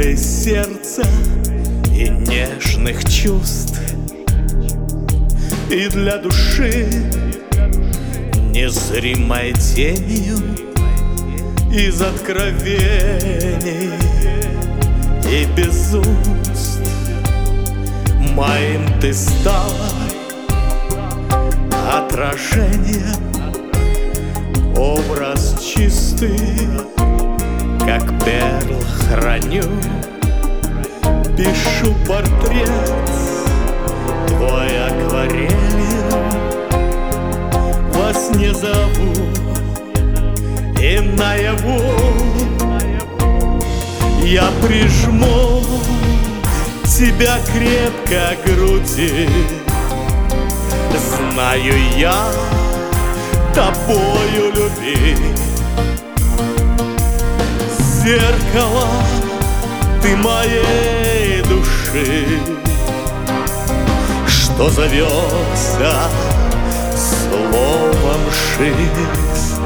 игры сердца и нежных чувств, и для души незримой тенью из откровений и безумств. Моим ты стала отражением, образ чистый, как перл храню. Пишу портрет твой акварелью, во сне зову и наяву я прижму тебя крепко к груди. Знаю я, тобою любить. Зеркало ты моей души, что зовется словом жизнь.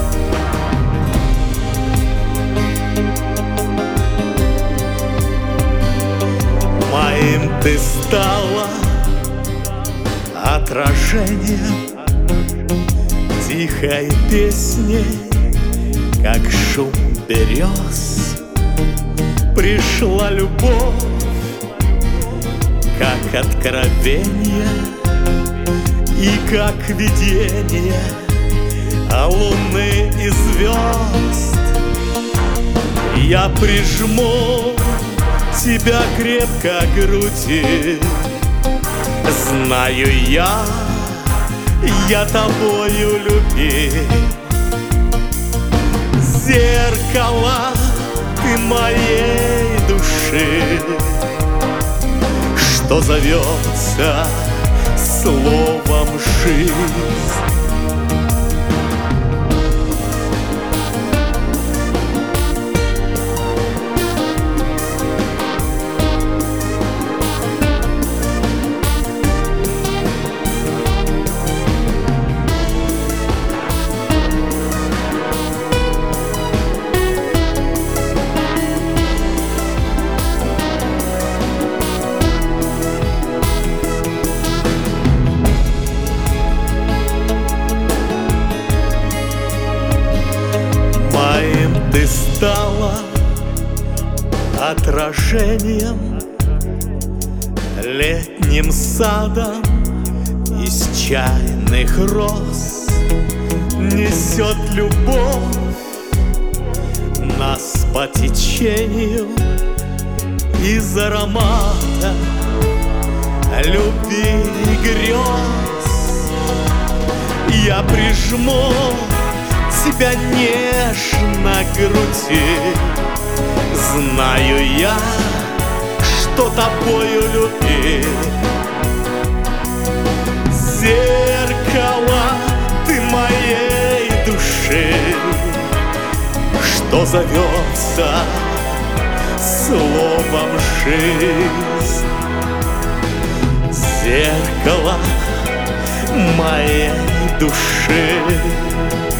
Моим ты стала отражением, тихой песней, как шум берез. Пришла любовь, как откровение и как видение луны и звезд. Я прижму тебя крепко к груди. Знаю я тобою любим. Зеркало ты моей души, что зовется словом жизнь. Ты стала отражением, летним садом из чайных роз. Несет любовь нас по течению из аромата любви и грез. Я прижму тебя нежно к груди. Знаю я, что тобою любим. Зеркало ты моей души, что зовется словом жизнь. Зеркало моей души,